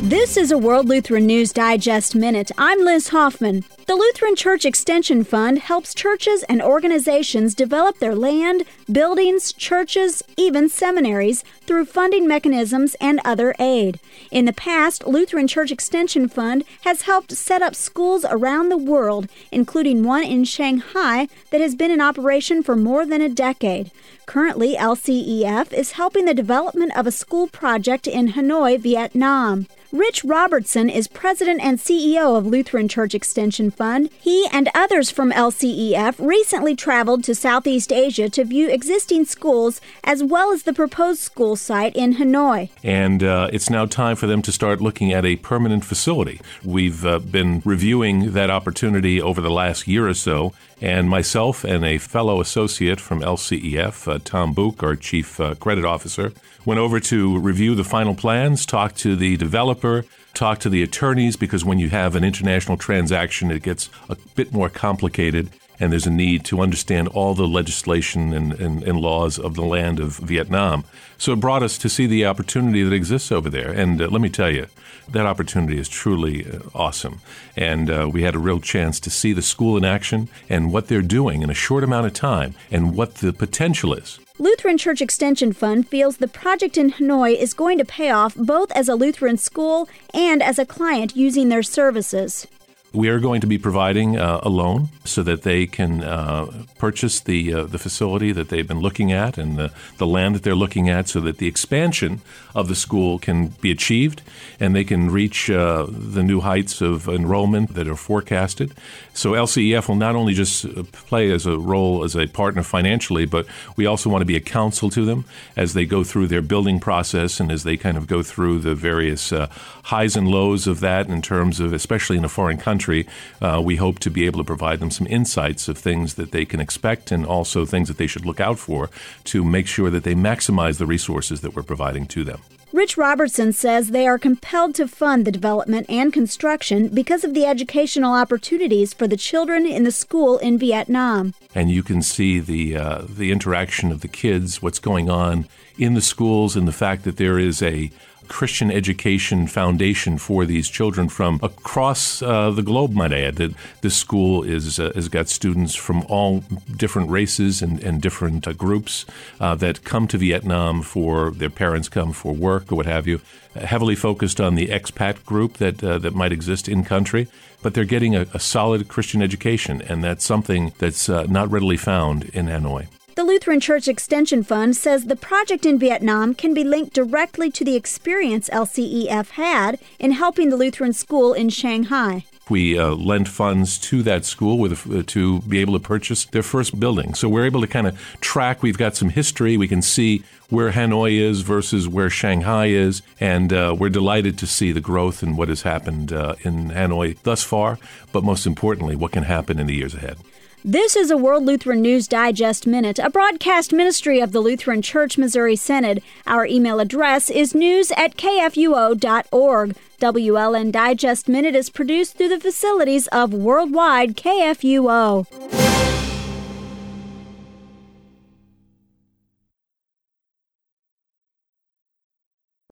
This is a World Lutheran News Digest Minute. I'm Liz Hoffman. The Lutheran Church Extension Fund helps churches and organizations develop their land, buildings, churches, even seminaries through funding mechanisms and other aid. In the past, Lutheran Church Extension Fund has helped set up schools around the world, including one in Shanghai that has been in operation for more than a decade. Currently, LCEF is helping the development of a school project in Hanoi, Vietnam. Rich Robertson is president and CEO of Lutheran Church Extension Fund. He and others from LCEF recently traveled to Southeast Asia to view existing schools as well as the proposed school site in Hanoi. And it's now time for them to start looking at a permanent facility. We've been reviewing that opportunity over the last year or so, and myself and a fellow associate from LCEF, Tom Book, our chief credit officer, went over to review the final plans, talk to the developer, talk to the attorneys, because when you have an international transaction, it gets a bit more complicated, and there's a need to understand all the legislation and laws of the land of Vietnam. So it brought us to see the opportunity that exists over there. And let me tell you, that opportunity is truly awesome. And we had a real chance to see the school in action and what they're doing in a short amount of time and what the potential is. Lutheran Church Extension Fund feels the project in Hanoi is going to pay off both as a Lutheran school and as a client using their services. We are going to be providing a loan so that they can purchase the facility that they've been looking at and the land that they're looking at, so that the expansion of the school can be achieved and they can reach the new heights of enrollment that are forecasted. So LCEF will not only just play as a role as a partner financially, but we also want to be a counsel to them as they go through their building process and as they kind of go through the various highs and lows of that in terms of, especially in a foreign country. We hope to be able to provide them some insights of things that they can expect and also things that they should look out for to make sure that they maximize the resources that we're providing to them. Rich Robertson says they are compelled to fund the development and construction because of the educational opportunities for the children in the school in Vietnam. And you can see the interaction of the kids, what's going on in the schools, and the fact that there is a Christian education foundation for these children from across the globe, might I add. That this school has got students from all different races and different groups that come to Vietnam for their parents come for work or what have you. Heavily focused on the expat group that might exist in country, but they're getting a solid Christian education, and that's something that's not readily found in Hanoi. The Lutheran Church Extension Fund says the project in Vietnam can be linked directly to the experience LCEF had in helping the Lutheran school in Shanghai. We lent funds to that school to be able to purchase their first building. So we're able to kind of track. We've got some history. We can see where Hanoi is versus where Shanghai is. And we're delighted to see the growth and what has happened in Hanoi thus far. But most importantly, what can happen in the years ahead. This is a World Lutheran News Digest Minute, a broadcast ministry of the Lutheran Church Missouri Synod. Our email address is news@kfuo.org. WLN Digest Minute is produced through the facilities of Worldwide KFUO.